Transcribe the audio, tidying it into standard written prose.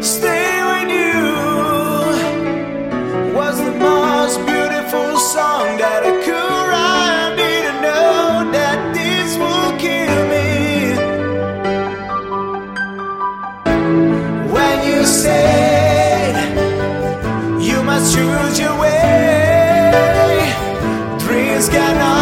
Stay with you was the most beautiful song that I could write. I didn't know that this would kill me. When you said you must choose your way, dreams cannot